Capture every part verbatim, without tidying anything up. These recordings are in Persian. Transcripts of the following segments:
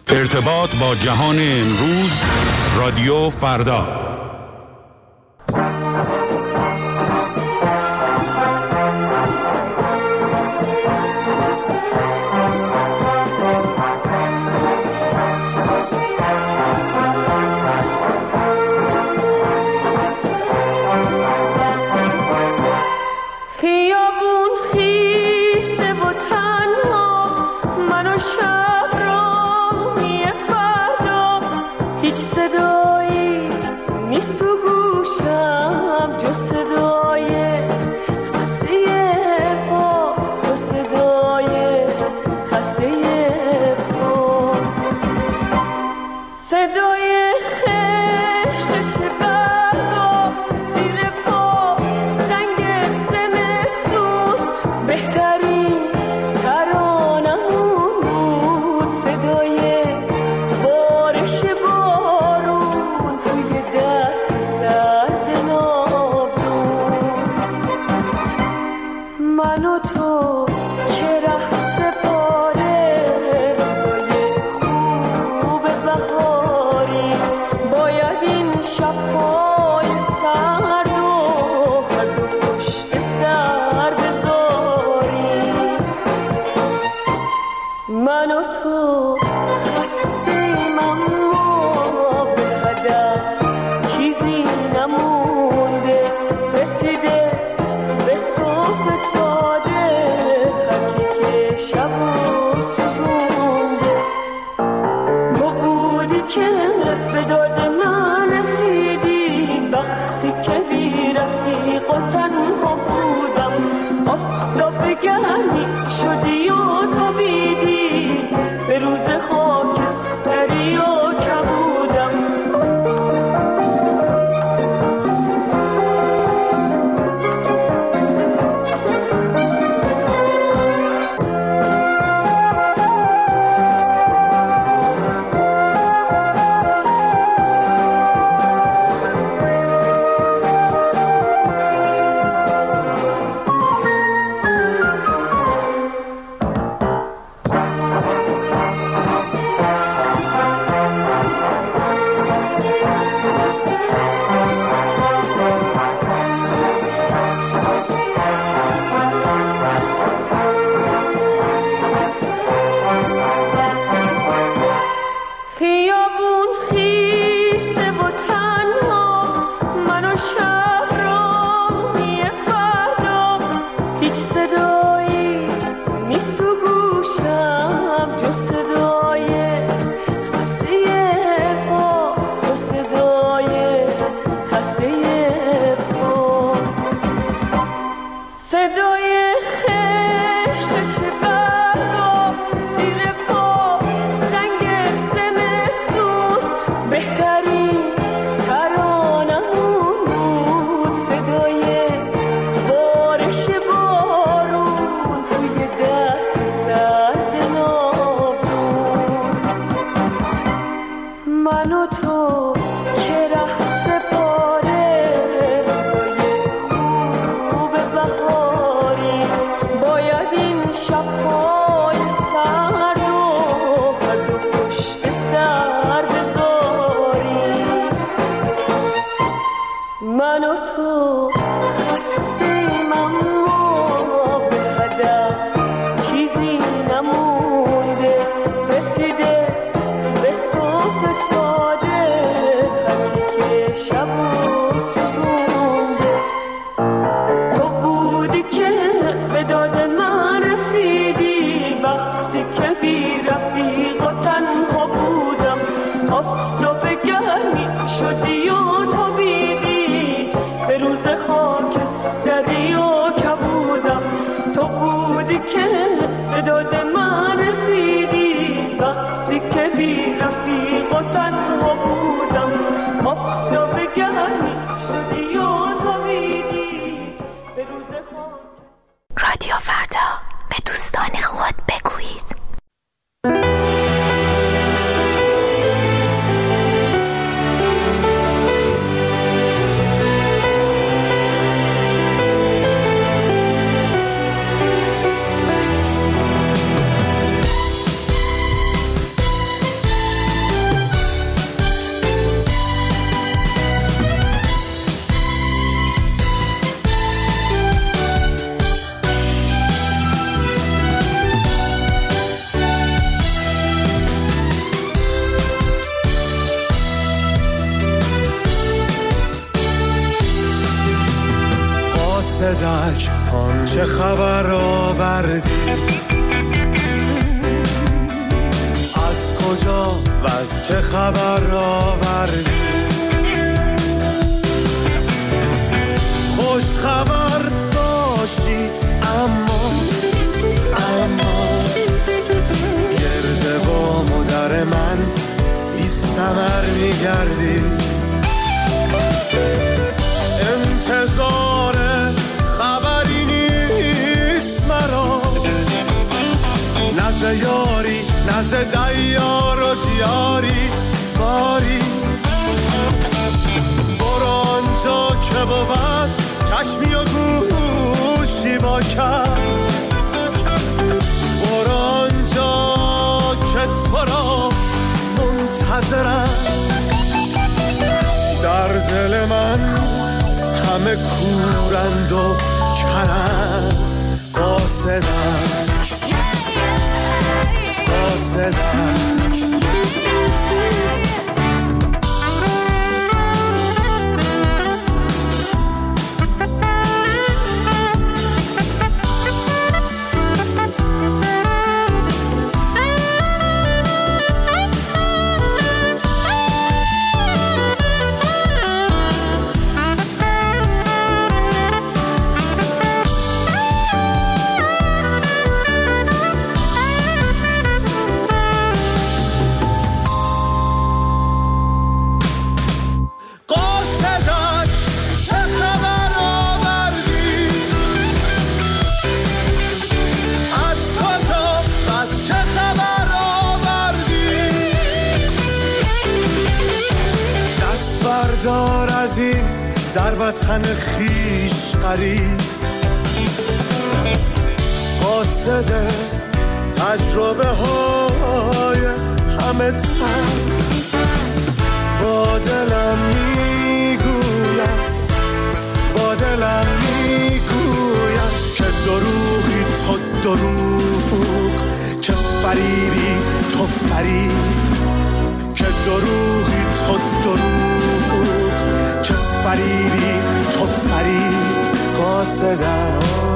ارتباط با جهان امروز، رادیو فردا. رسیده به صبح ساده صدک چه خبر آوردی؟ از کجا و از که خبر آوردی؟ خوش خبر باشی اما اما گرده با مادر من بی ثمر میگردی. انتظار خبری نیست مرا، نزد یاری نزد دیار و دیاری باری. برو آنجا که بود چشمی و گوشی با کس، برو آنجا که تو را منتظرم. در دل من همه کورند و کرند، قاصدک قاصدک. دار از این در وطن خیش قریب، قاصد تجربه های همه تن. با دلم میگوید با دلم میگوید که دروغی تو دروغ، که فریبی تو فریب، که دروغی تو دروغ، که فریبی تو فریب. قاصدم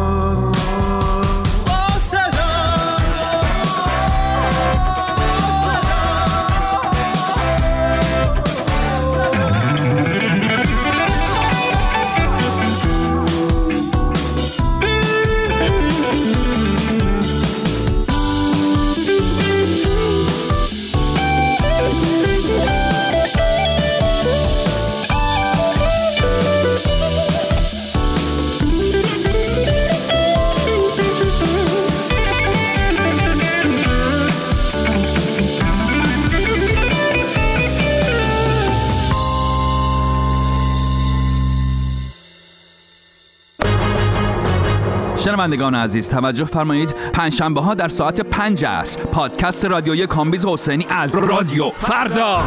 شنوندگان عزیز توجه فرمایید، پنجشنبه ها در ساعت پنج عصر پادکست رادیویی کامبیز حسینی از رادیو فردا.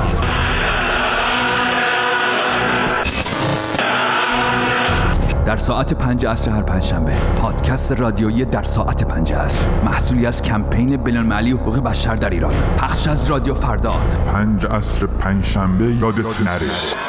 در ساعت پنج عصر هر پنجشنبه پادکست رادیویی در ساعت پنج عصر، محصولی از کمپین بین‌المللی حقوق بشر در ایران، پخش از رادیو فردا. پنج عصر پنجشنبه یادت نره.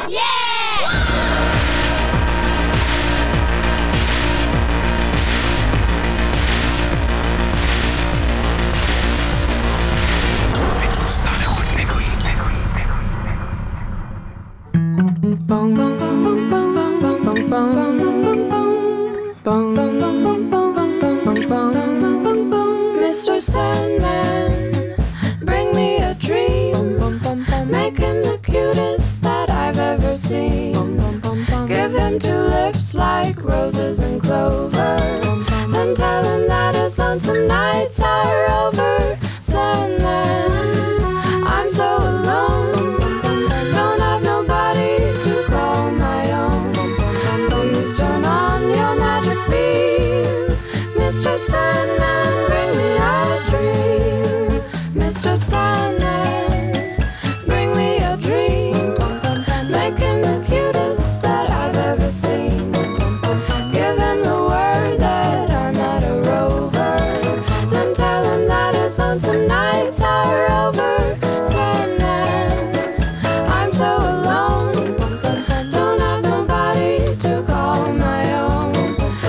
Mister Sandman, bring me a dream. Make him the cutest that I've ever seen. Give him two lips like roses and clover. Then tell him that his lonesome nights are over. Sandman, I'm so alone. Don't have nobody to call my own. Please turn on your magic beam. Mister Sandman, bring me a dream. Mister Sandman, bring me a dream. Make him the cutest that I've ever seen. Give him the word that I'm not a rover. Then tell him that his lonesome nights are over. Sandman, I'm so alone. Don't have nobody to call my own.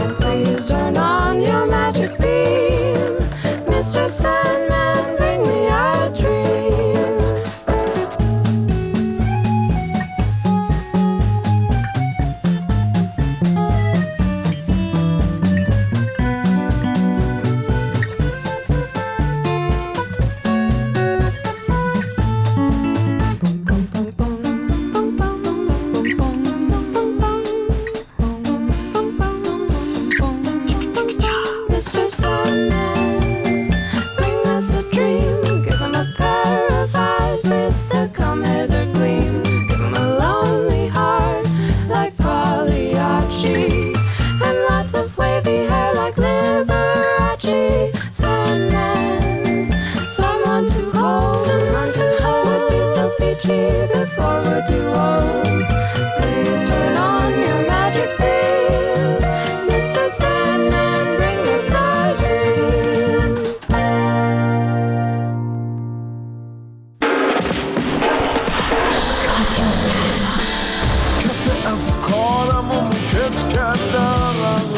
cheap before we're too old. Please turn on your magic beam, Mister Sandman, bring us a dream. کف افکارم و موکت کردم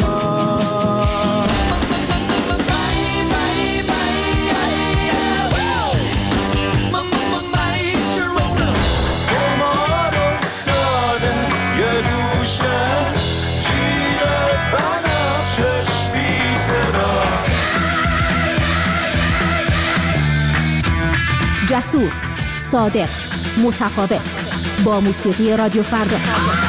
جسور، صادق، متفاوت، با موسیقی رادیو فردا.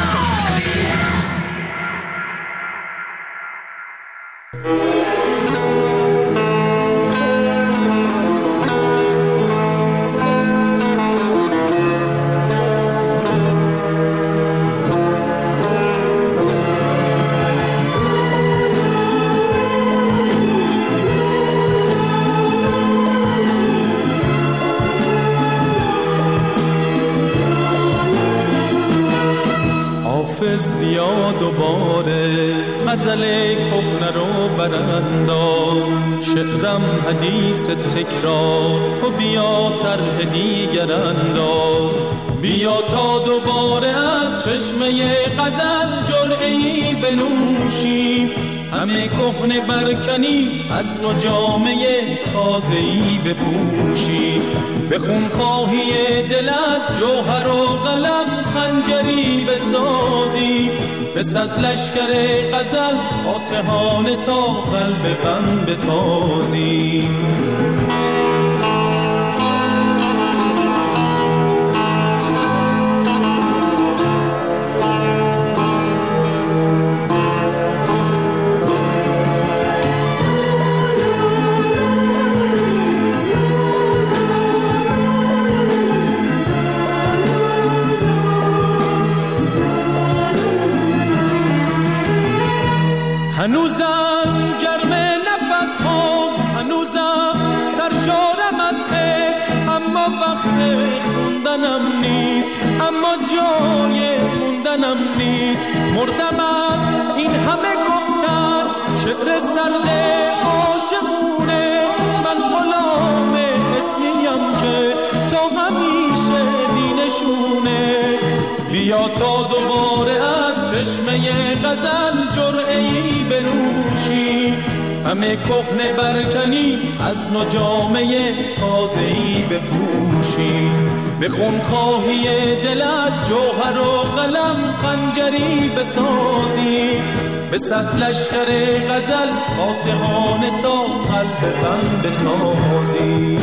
بیا دوباره غزل کهنه رو برانداز، شعرم حدیث تکرار، تو بیا طرح دیگر انداز. بیا تا دوباره از چشمه غزل جرعه‌ای بنوشیم، همه کهنه برکنی از نو جامه تازه‌ای بپوشی. به خون خواهی دل از جوهر و قلم خنجری بسازی، به صد لشکر غزل فاتحانه تا قلب غم بتازی. هنوزم گرم نفس ها، هنوزم سرشارم از عشق، اما وقت خوندنم نیست، اما جای موندنم نیست. مردم از این همه گفتن، شعر سرد عاشقونه، من غلام اسمیم که تا همیشه بینشونه. بیا تا دوباره از چشمه غزل جرعه‌ای بنوشی، همه کهنه برکنی از نو جامه تازه‌ای بپوشی. به خون خواهی دل از جوهر و قلم خنجری بسازی، به صد لشکر غزل فاتحانه تا قلب غم بتازی.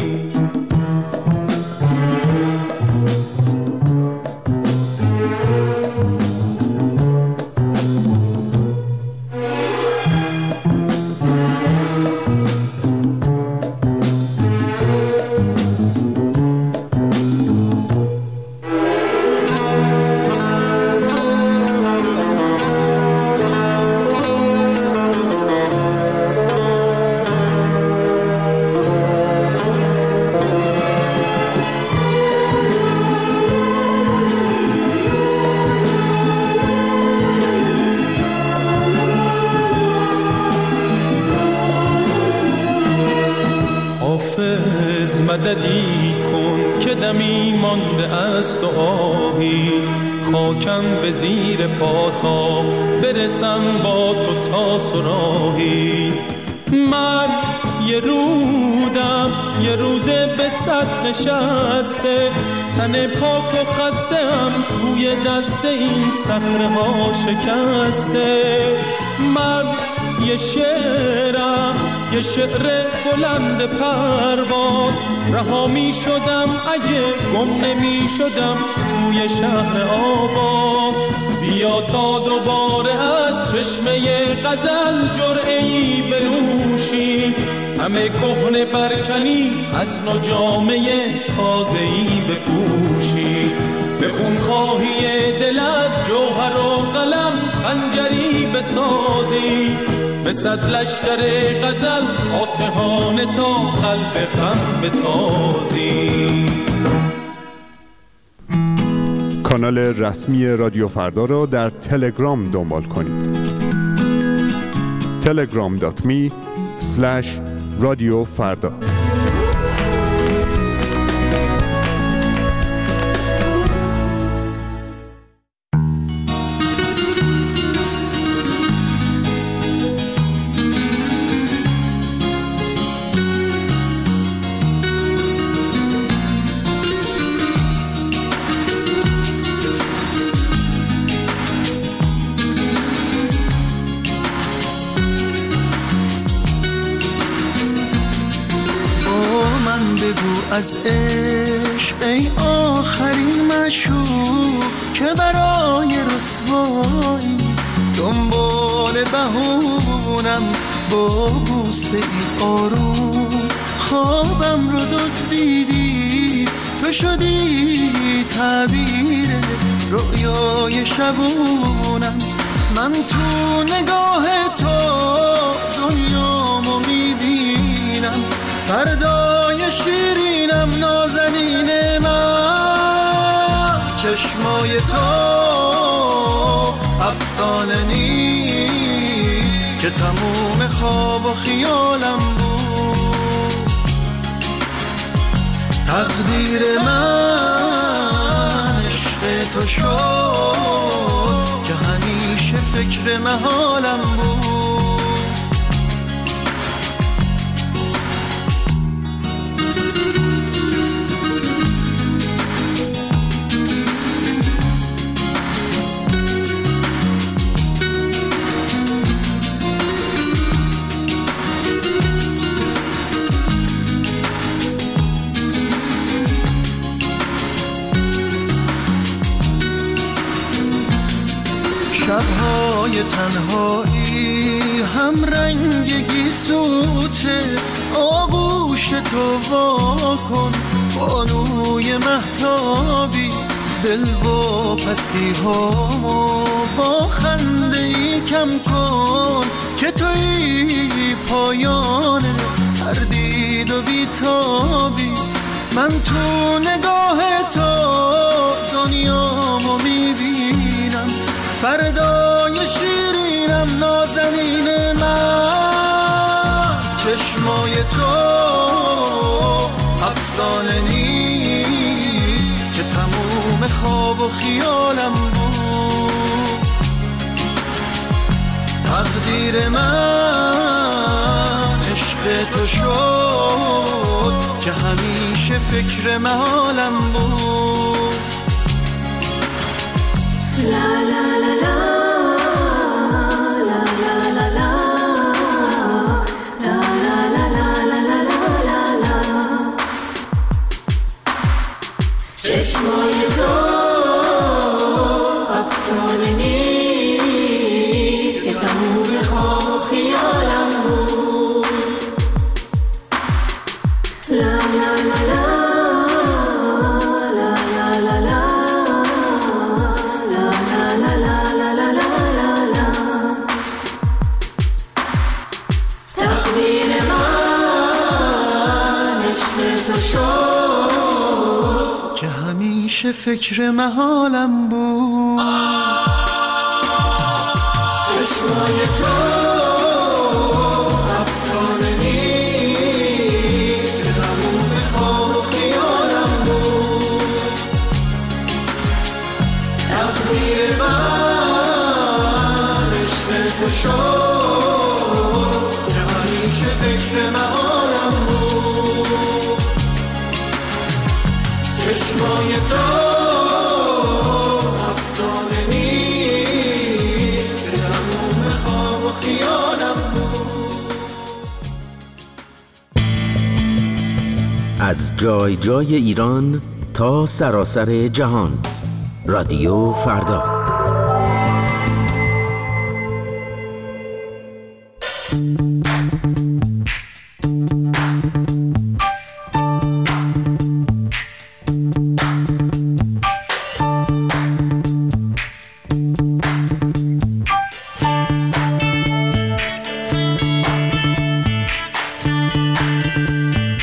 مددی کن که دمی مانده است و آهی، خاکم به زیر پاتا برسم با تو تا سراهی. من یه رودم، یه روده به صد نشسته، تن پاک و خستم توی دست این صخره ها شکسته. من یه شعرم، یه شعر بلند پرواز، رها می شدم اگه گم نمی شدم توی شهر آواز. بیا تا دوباره از چشمه غزل جرعه‌ای بنوشی، همه کهنه برکنی از نو جامه تازه‌ای بپوشی. به خون خواهی دل از جوهر و قلم خنجری بسازی، به صد لشکر غزل فاتحانه تا قلب غم بتازی. کانال رسمی رادیو فردا را در تلگرام دنبال کنید. تلگرام دات می اسلش رادیو فردا. از عشق ای آخرین مشوق که برای رسوایی دنبال بهونم با بوسه ای آروم خوابم رو دزدیدی، تو شدی تعبیر رؤیای شبونم. من تو نگاه تو دنیامو میبینم، فردای شیرینم نازنین من. چشمای تو افسانه نیست که تموم خواب و خیالم بود. تقدیر من عشق تو شد که همیشه فکر محالم بود. شب‌های تنهایی هم رنگ گیسوته، آغوش تو وا کن بانوی مهتابی. دل و پسی‌هامو با خنده‌ای کم کن که توی پایان هر دید و بیتابی. من تو نگاه تو دنیامو میبینم، فردای شیرینم نازنین من. چشمای تو افسانه نیست که تموم خواب و خیالم بود. تقدیر من عشق تو شد که همیشه فکر محالم بود. لا لا لا لا چشمای تو افسانه نیست که تموم خواب خیالم بود. لا لا لا لا فکر محالم بود. چشمای تو افسانه نیست که تموم خواب و خیالم بود. تقدیر من عشق تو شد که همیشه فکر محالم بود. چشمای تو افسانه نیست که تموم خواب و خیالم بود. از جای جای ایران تا سراسر جهان، رادیو فردا.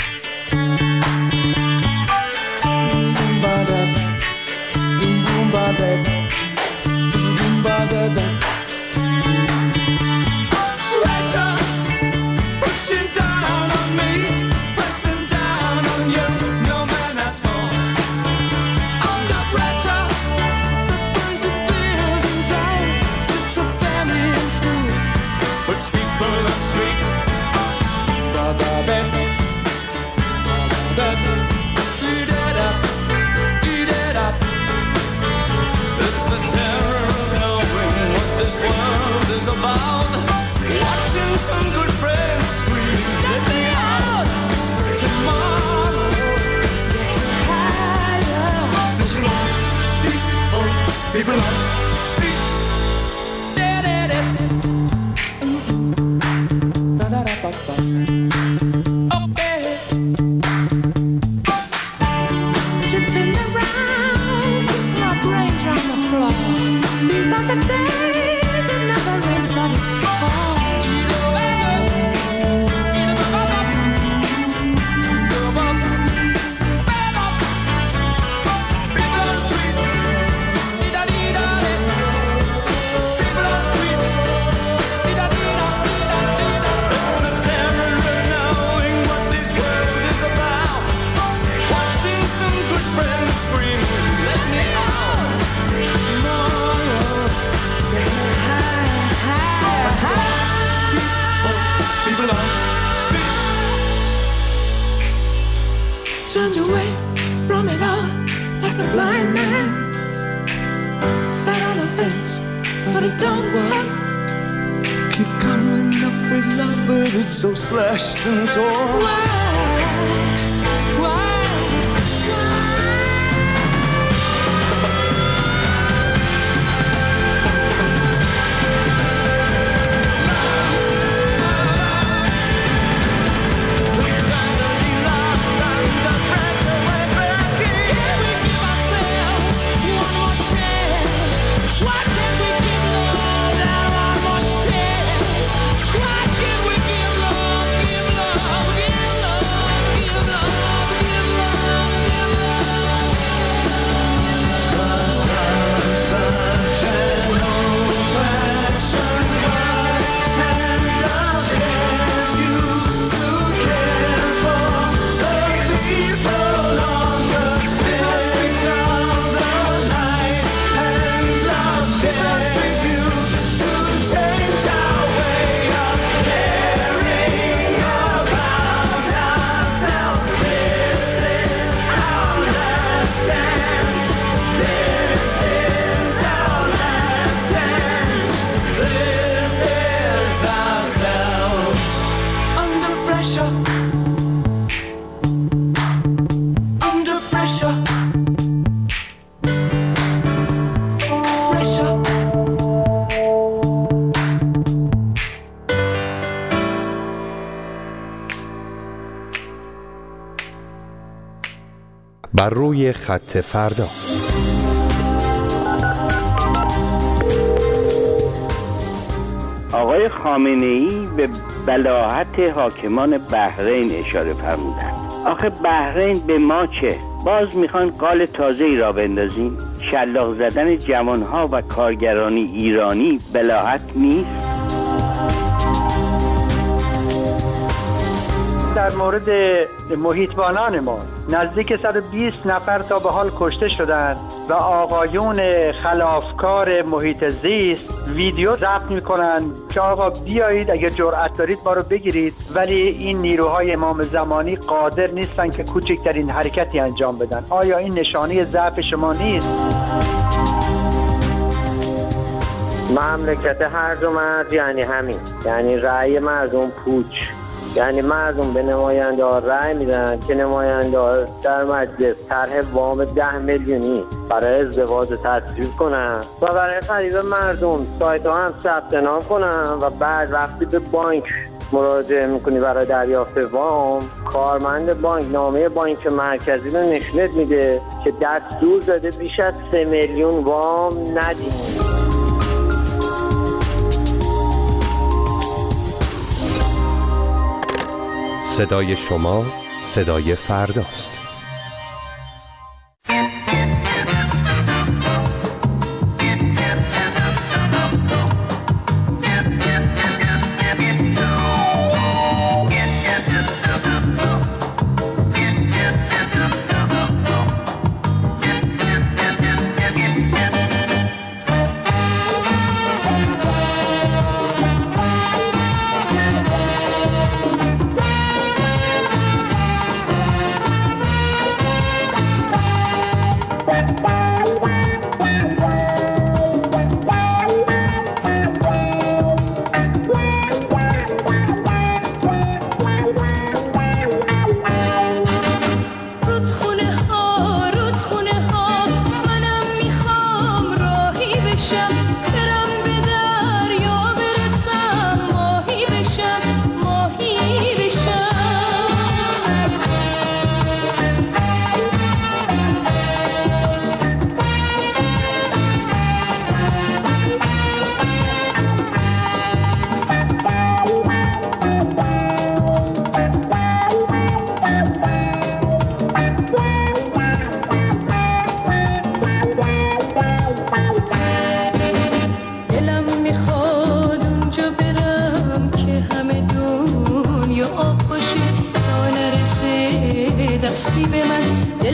Boom, People on the streets. Okay. Chipping around, my brains on the floor. These are the days that never rains, but it falls. Turned away from it all like a blind man. Sat on a fence, but it don't work. Keep coming up with love, but it's so slashed and torn. Why? Why? بر روی خط فردا. آقای خامنه‌ای به بلاهت حاکمان بحرین اشاره فرمودند. آخه بحرین به ما چه؟ باز میخوان قال تازه‌ای را بندازیم؟ شلاق زدن جوانها و کارگرانی ایرانی بلاهت نیست؟ در مورد محیطبانان ما نزدیک صد و بیست نفر تا به حال کشته شدند و آقایون خلافکار محیط زیست ویدیو ضبط میکنن که آقا بیایید اگه جرأت دارید ما رو بگیرید، ولی این نیروهای امام زمانی قادر نیستن که کوچکترین حرکتی انجام بدن. آیا این نشانه ضعف شما نیست؟ مملکت هرج و مرج یعنی همین، یعنی رأی مردم پوچ، یعنی مردم به نماینده ها رأی میدن که نماینده ها در مجلس طرح وام ده میلیونی برای ازدواج تصویب کنن و برای خرید مردم سایت ها هم ثبت نام کنن و بعد وقتی به بانک مراجعه میکنی برای دریافت وام، کارمند بانک نامه بانک مرکزی رو نشونت میده که دستور داده بیش از سه میلیون وام ندید. صدای شما صدای فرداست.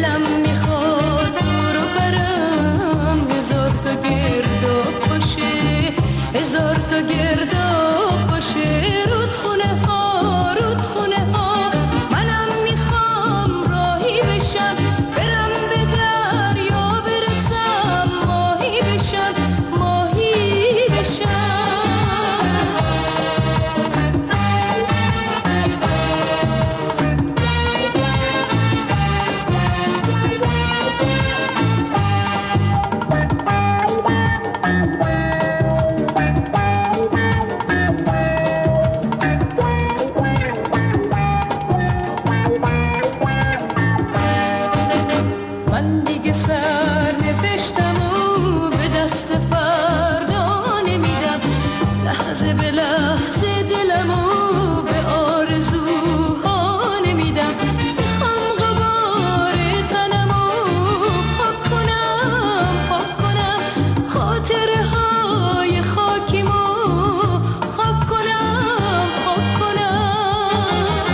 دلم میخواد تو رو برم، هزار تا گرداب باشه، هزار تا گرداب باشه. رودخونه ها رودخونه ها منم میخوام راهی بشم، برم به دریا برسم، ماهی بشم ماهی بشم. من دیگه سر نوشتم و به دست فردا نمیدم، لحظه به لحظه دلمو به آرزوها نمیدم. میخوام غبار تنمو پاک کنم پاک کنم، خاطره های خاکیمو خاک کنم خاک کنم.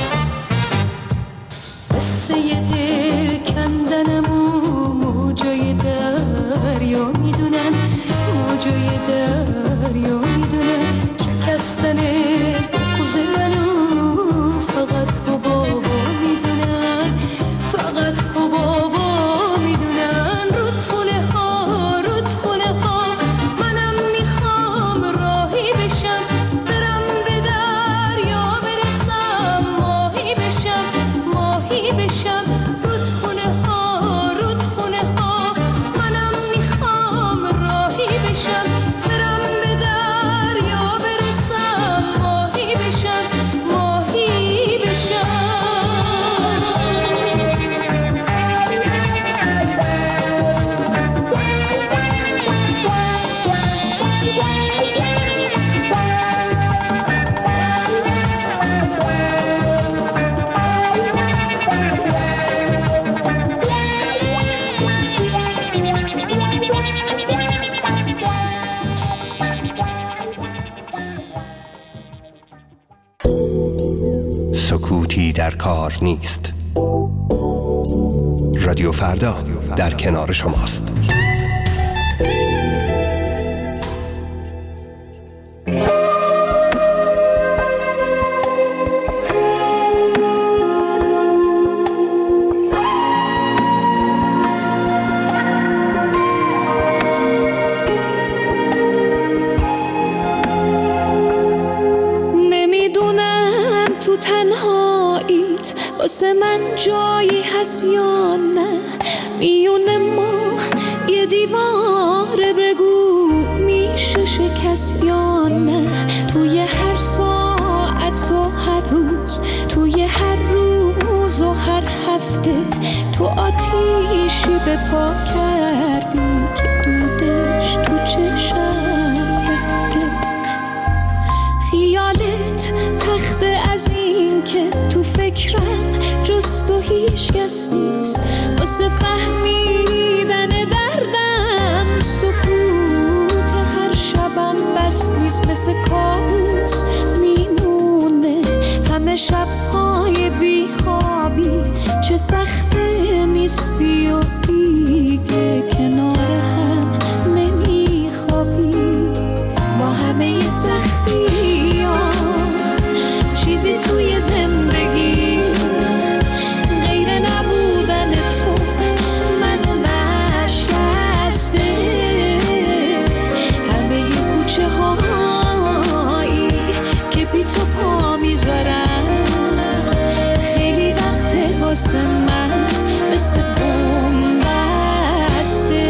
قصه دل کندنمو موجای دریا میدونن، موجای دریا میدونن. شکستن بغض منو فقط حبابا میدونن، فقط حبابا میدونن. رودخونه ها رودخونه ها منم میخوام راهی بشم، برم به دریا برسم، ماهی بشم ماهی بشم. رودخونه ها رودخونه ها منم میخوام راهی بشم، برم به دریا برسم، ماهی بشم ماهی بشم. سکوتی در کار نیست. رادیو فردا در کنار شماست. نمیدونم تو تنهاییت واسه من جایی هست یا نه، میونه ما یه دیواره، بگو میشه شکست یا نه. توی هر ساعت و هر روز، توی هر روز و هر هفته، تو آتیشی به پا کردی که دودش تو چشم رفته. خیالت تخته از این که تو فکرم جز تو هیچ کس نیست، واسه فهمیدن دردم سکوت هر شبم بس نیست. مثل کابوس میمونه همه شبهای بی خوابی، چه سخته نیستی و دیگه کنار هم نمیخوابی. با همه سختی ها چیزی توی زندگی غیر نبودن تو منو نشکسته. همه ی کوچه هایی که بی تو پا میذارم، خیلی وقت واسه من مثل بوم بسته.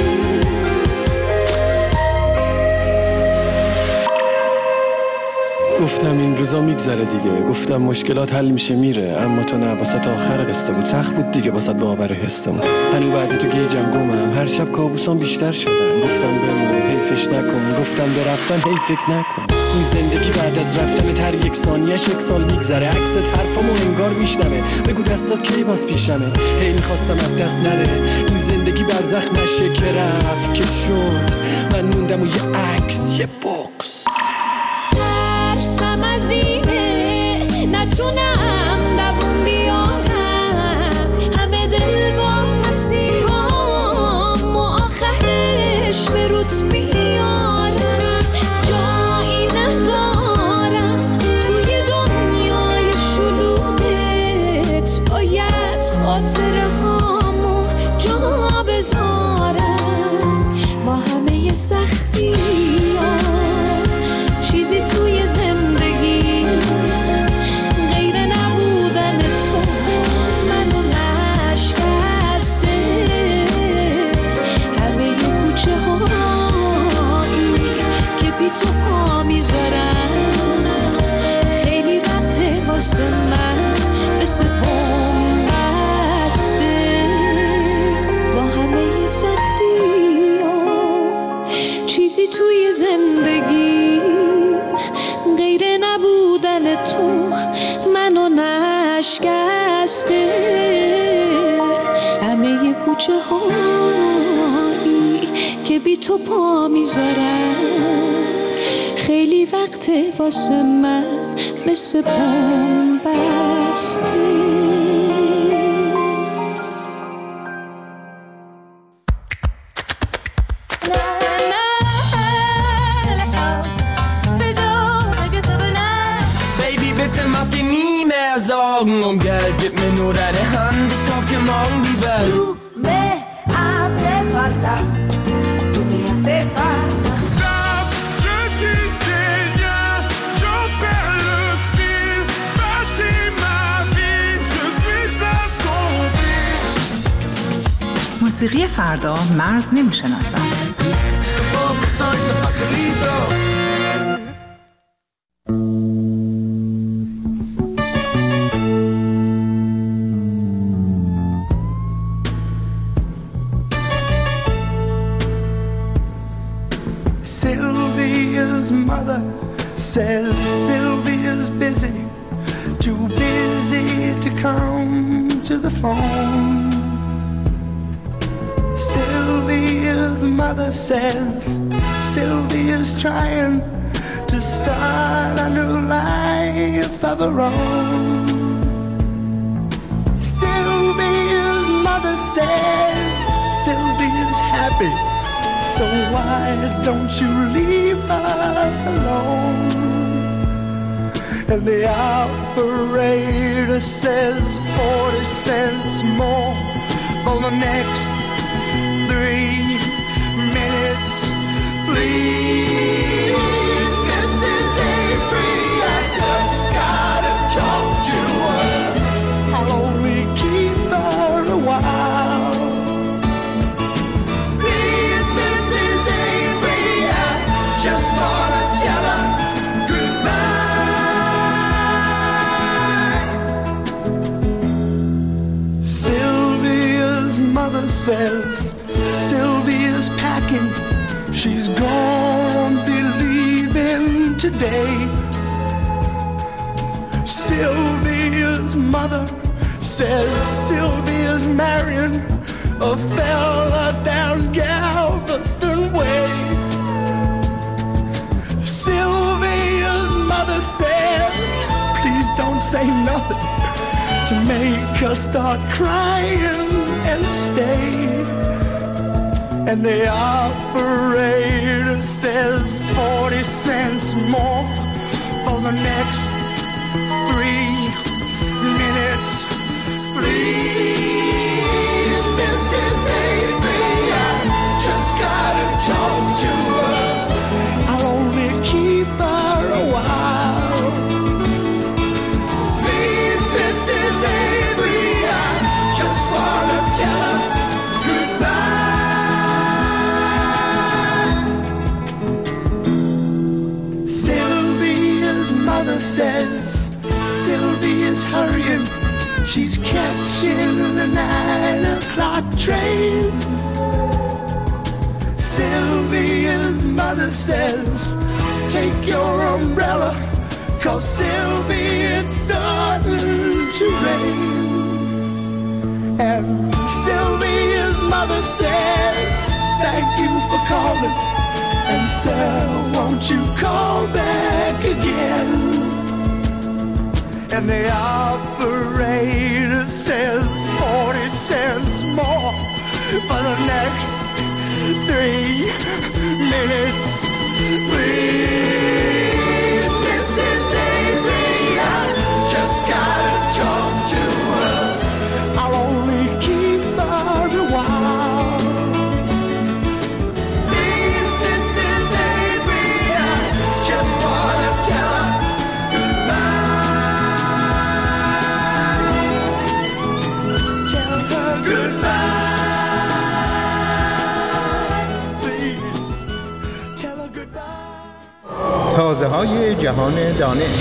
گفتم این روزا میگذره دیگه، گفتم مشکلات حل میشه میره، اما تو نه، واسه تا آخر قصه بود. سخت بود دیگه واسه باور حسمون. هنو بعد تو گیجم گمم، هر شب کابوسام بیشتر شدن. گفتم بمون حیفش نکن، گفتم به رفتن هی فکر نکن. این زندگی بعد از رفتن هر یک ثانیه‌اش یک سال میگذره. عکست حرفامو انگار میشنوه، بگو دستات کی باز پیشمه. هی میخواستم از دست نره این زندگی، برزخ نشه که رفت که شد. من موندم و یه عکس، یه بوکس. ترسم از اینه نتونم دوون بیارم، همه دل کوچه هایی که بی تو پا میذارم. خیلی وقت واسه من مثل پام بسته. Sorgen um Geld, gib mir nur deine Hand, ich kauf dir morgen die Welt. Du me hace falta, tu me hace falta. Stop, je dis des liens, j'en perds le fil. Bâtis ma vie, je suis assombri. موسیقی فردا مرز نمیشناسد. Sylvia's mother says Sylvia's busy, too busy to come to the phone. Sylvia's mother says Sylvia's trying to start a new life of her own. Sylvia's mother says Sylvia's happy, so why don't you leave her alone? And the operator says forty cents more for the next three minutes, please. Missus Avery, I just gotta talk to her. I'll only keep her a while. Please, Missus Avery, I just wanna tell her goodbye. Sylvia's mother says Sylvia's packing, she's gonna be leaving today. Sylvia's mother says Sylvia's marrying a fella down Galveston Way. Sylvia's mother says, please don't say nothing to make her start crying and stay. And the operator says forty cents more for the next three minutes, please. Missus Avery, I just gotta talk to her. I'll only keep her a while. Please, Missus Avery, I just wanna tell her says Sylvia's hurrying, she's catching the nine o'clock train. Sylvia's mother says take your umbrella, 'cause Sylvia, it's starting to rain. And Sylvia's mother says thank you for calling, and sir, won't you call back again? And the operator says forty cents more for the next three minutes, please. Missus Avery, I just gotta talk to her. I'll only keep her a while. Please, Missus Avery, I just wanna tell her تازه های جهان دانش.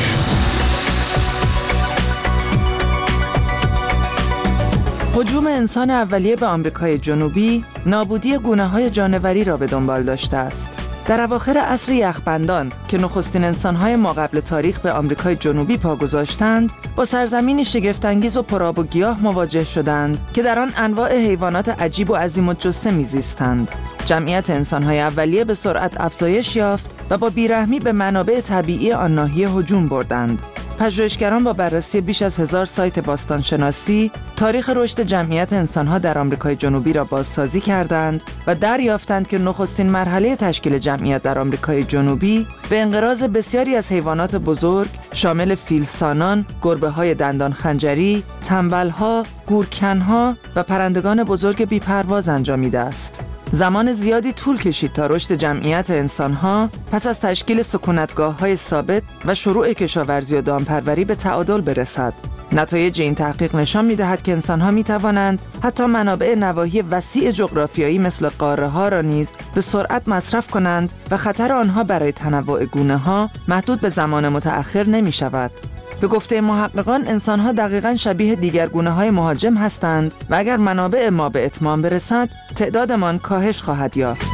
هجوم انسان اولیه به آمریکای جنوبی نابودی گونه‌های جانوری را به دنبال داشته است. در اواخر عصر یخبندان که نخستین انسان‌های ماقبل تاریخ به آمریکای جنوبی پا گذاشتند، با سرزمینی شگفت‌انگیز و پرآب و گیاه مواجه شدند که در آن انواع حیوانات عجیب و عظیم الجثه می‌زیستند. جمعیت انسان‌های اولیه به سرعت افزایش یافت و با بیرحمی به منابع طبیعی آن ناحیه هجوم بردند. پژوهشگران با بررسی بیش از هزار سایت باستانشناسی تاریخ رشد جمعیت انسان‌ها در آمریکای جنوبی را بازسازی کردند و دریافتند که نخستین مرحله تشکیل جمعیت در آمریکای جنوبی به انقراض بسیاری از حیوانات بزرگ شامل فیلسانان، گربه‌های دندان خنجری، تنبل‌ها، گورکن‌ها و پرندگان بزرگ بی‌پرواز انجامیده است. زمان زیادی طول کشید تا رشد جمعیت انسان‌ها پس از تشکیل سکونتگاه‌های ثابت و شروع کشاورزی و دامپروری به تعادل برسد. نتایج این تحقیق نشان می‌دهد که انسان‌ها می‌توانند حتی منابع نواحی وسیع جغرافیایی مثل قاره‌ها را نیز به سرعت مصرف کنند و خطر آنها برای تنوع گونه‌ها محدود به زمان متأخر نمی‌شود. به گفته محققان انسان‌ها دقیقاً شبیه دیگر گونه‌های مهاجم هستند و اگر منابع ما به اتمام برسد تعدادمان کاهش خواهد یافت.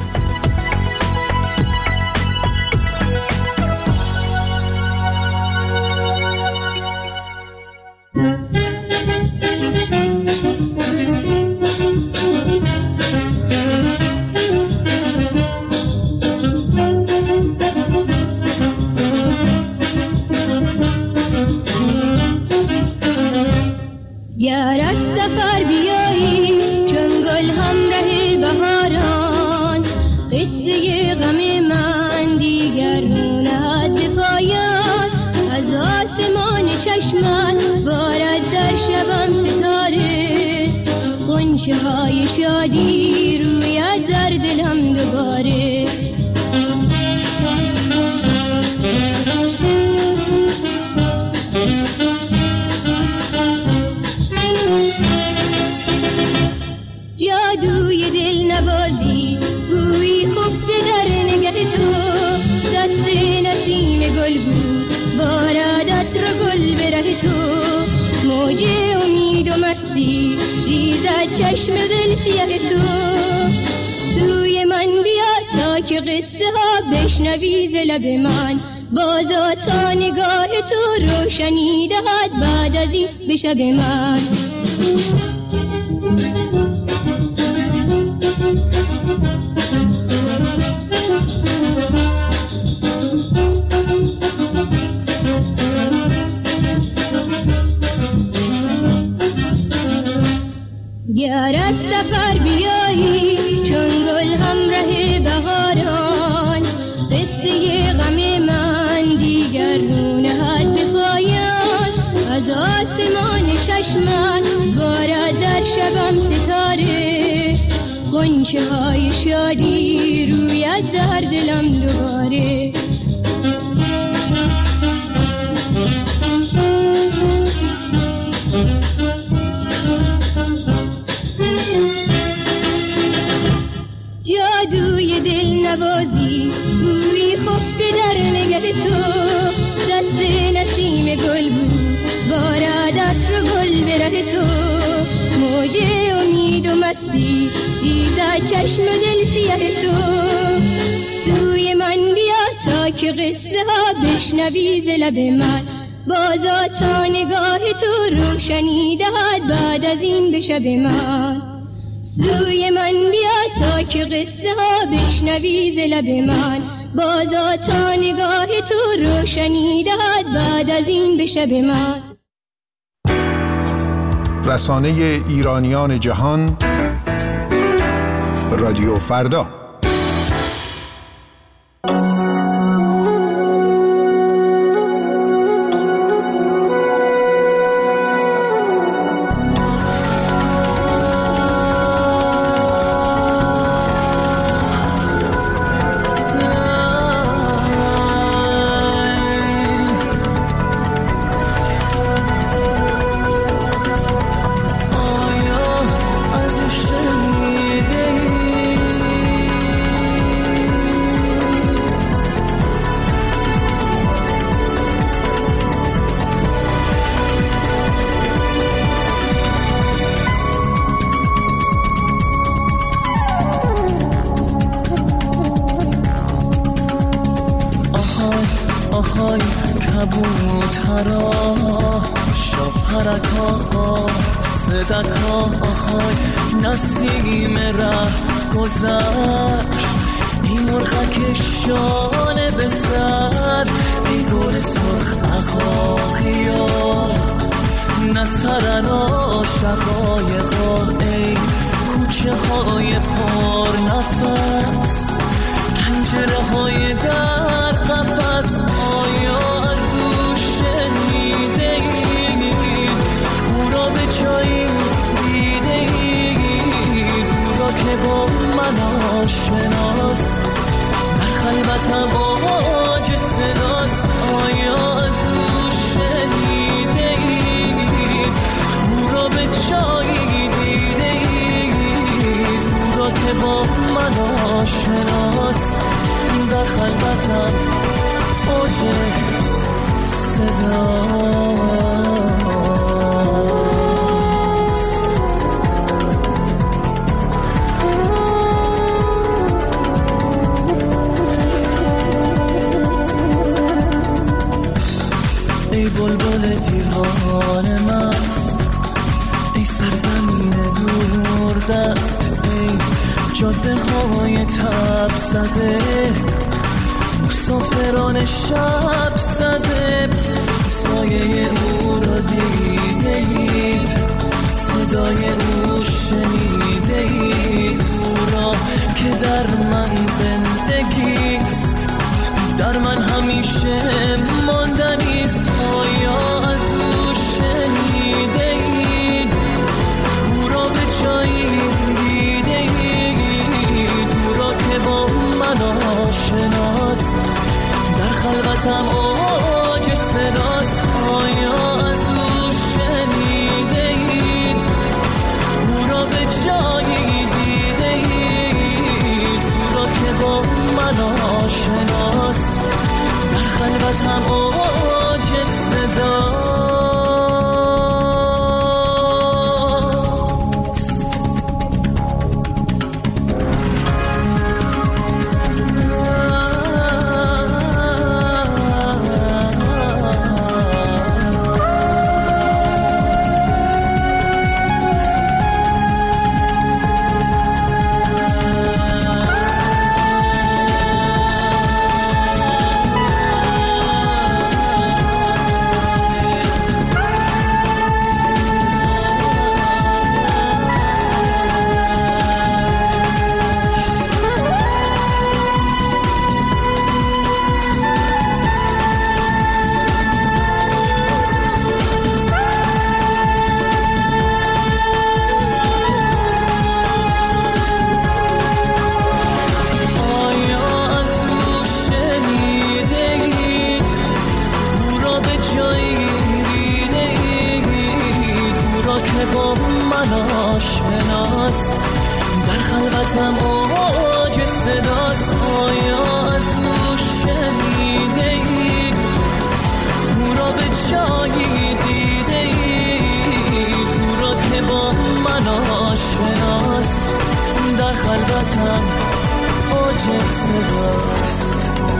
گر از سفر بیایی چون گل همراه بهاران، قصه غم من دیگر نهد به پایان. از آسمان چشمت بارد در شبم ستاره، غنچه های شادی روید در دلم دوباره. جادوی دل نوازی گویی خفته در نگه تو، دست نسیم گل بود بارد عطر گل به ره تو. موج امید و مستی ریزد چشم دل سیاه تو، سوی من بیا تا که قصه ها بشنوی ز لب من. بازا تا نگاه تو روشنی دهد بعد از این به شب من. گر از سفر بیایی چون گل همراه بهاران، قصه غم من دیگر رو نهد به پایان. از آسمان چشمت بارد در شبم ستاره، غنچه های شادی روید در دلم دوباره. جادوی دل نوازی گویی خفته در نگه تو، دست نسیم گل بود بارد عطر گل به ره تو. موج امید و مستی ریزد چشم دل سیاه تو، سوی من بیا تا که قصه ها بشنوی ز لب من. بازا تا نگاه تو روشنی دهد بعد از این به شب من. سوی من بیا تا که قصه ها بشنوی ز لب من. بازا تا نگاه تو روشنی دهد بعد از این به شب من. رسانه ایرانیان جهان، رادیو فردا. ترا شب حرکات صدکای نسیم ره گذر ای مرغک شانه به سر ای گل سرخ اخاخیا نسرن عاشقای ای کوچه های پر نفس پنجره های در قفس آیا از او شنیده اید او را به جایی دیده اید او را که با من آشناست در خلوتم آواج صداست آیا از او شنیده اید او را به جایی دیده اید او را که با من آشناست در خلوتم اوج صداست ای بلبل دیوانه مست ای سرزمین دور دست ای جاده های تب زده مسافران شب زده سایه او را دیده اید صدای او شنیده اید او را که در من زندگیست در من همیشه ماندنیست آیا از او شنیده اید او را به جایی دیده اید او را که با من آشناست در خلوتم اوج صداست آیا از او شنیده اید او را به جایی دیده اید او را که با من آشناست در خلوتم اوج صداست در خلوتم اوج صداست آیا از او شنیده اید او را به جایی دیده اید او را که با من آشناست در خلوتم اوج صداست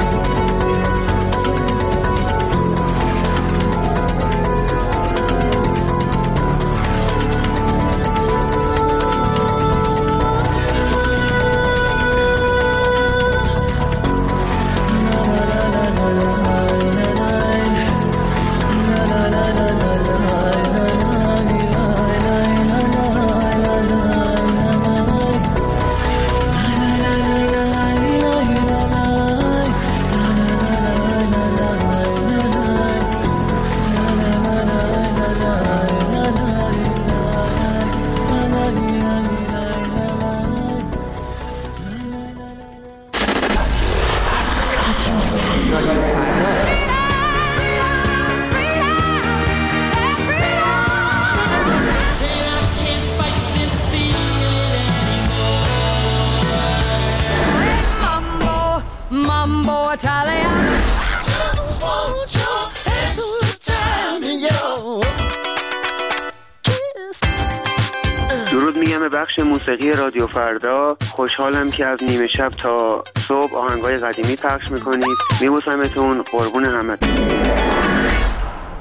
درود میگم به بخش موسیقی رادیو فردا. خوشحالم که از نیمه شب تا صبح آهنگای قدیمی پخش میکنید. میبوسمتون، قربون همتون.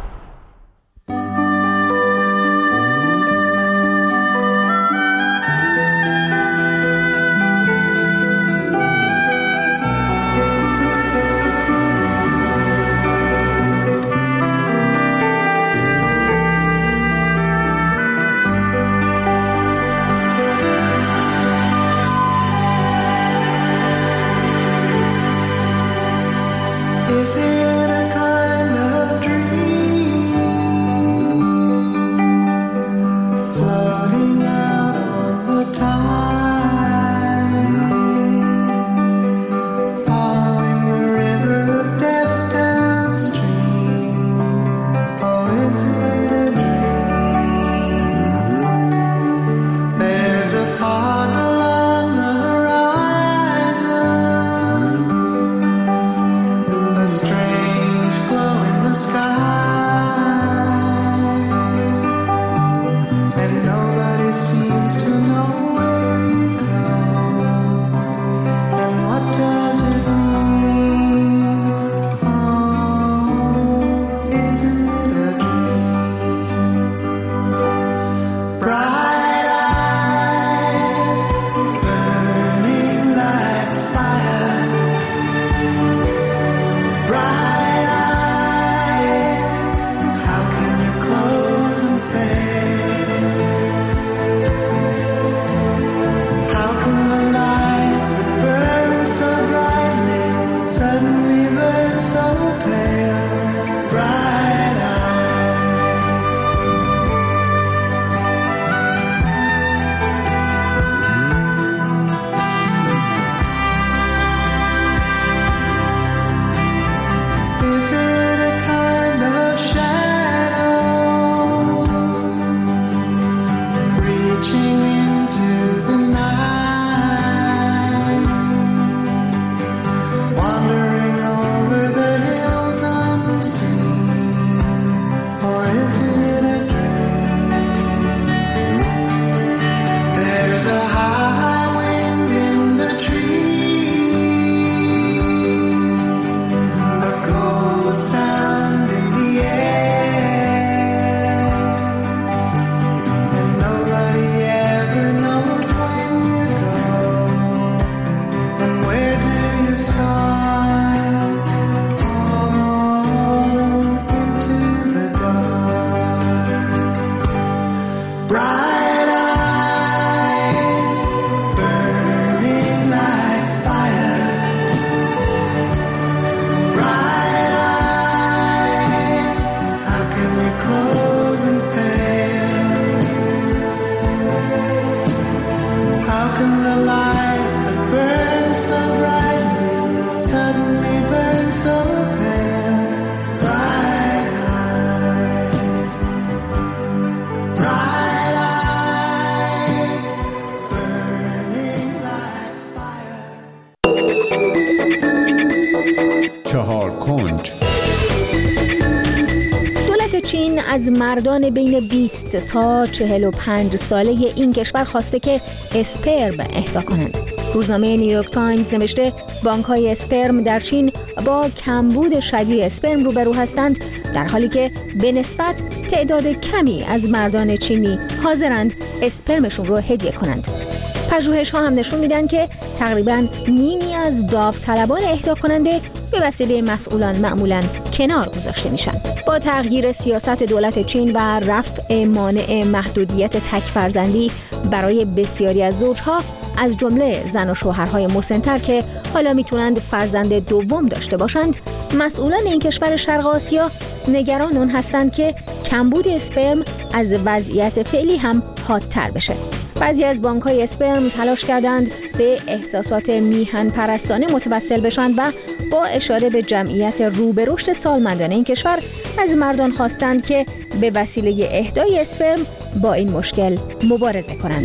چین از مردان بین بیست تا چهل و پنج ساله این کشور خواسته که اسپرم اهدا کنند. روزنامه نیویورک تایمز نوشته بانک‌های اسپرم در چین با کمبود شدید اسپرم روبرو هستند، در حالی که به نسبت تعداد کمی از مردان چینی حاضرند اسپرمشون رو هدیه کنند. پژوهش‌ها هم نشون میدن که تقریباً نیمی از داوطلبان اهدا کننده به وسیله مسئولان معمولاً کنار گذاشته میشن. با تغییر سیاست دولت چین و رفع مانع محدودیت تک فرزندی برای بسیاری از زوجها از جمله زن و شوهرهای مسن‌تر که حالا میتونند فرزند دوم داشته باشند، مسئولان این کشور شرق آسیا نگران اون هستند که کمبود اسپرم از وضعیت فعلی هم حادتر بشه. بعضی از بانک‌های اسپرم تلاش کردند به احساسات میهن پرستانه متوسل بشن و با اشاره به جمعیت رو به رشد سالمندان این کشور از مردان خواستند که به وسیله اهدای اسپرم با این مشکل مبارزه کنند.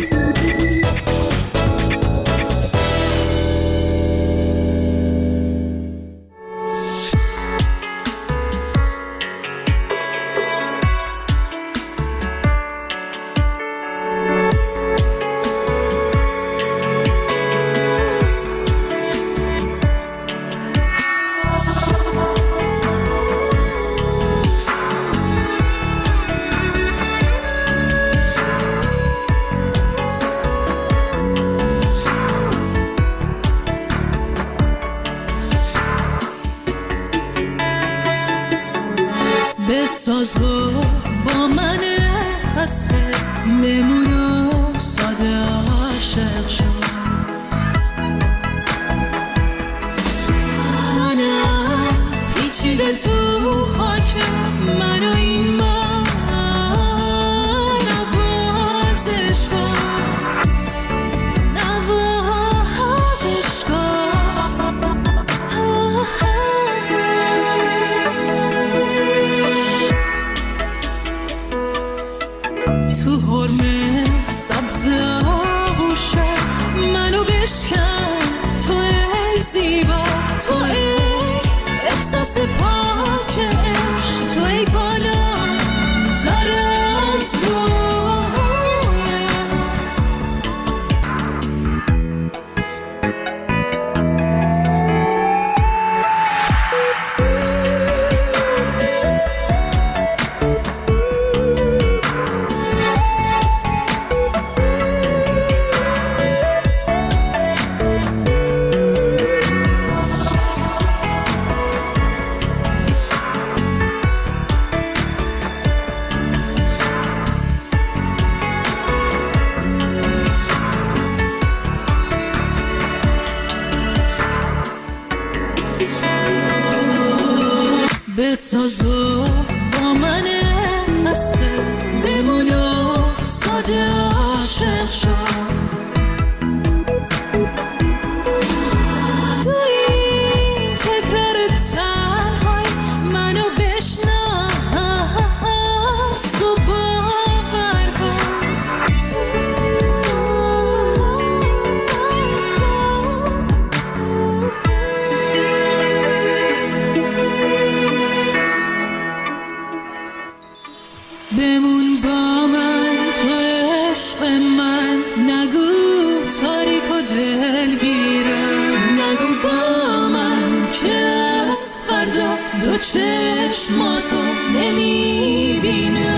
دست پاک عشق تو ای بالا تر از بسازو با من خسته بمونو ساده عاشق شد تو این تکرار تنهای منو بشناس و باور کن بمون با من تو عشق من نگو تاریک و دلگیرم نگو با من که از فردا دو چشماتو نمیبینم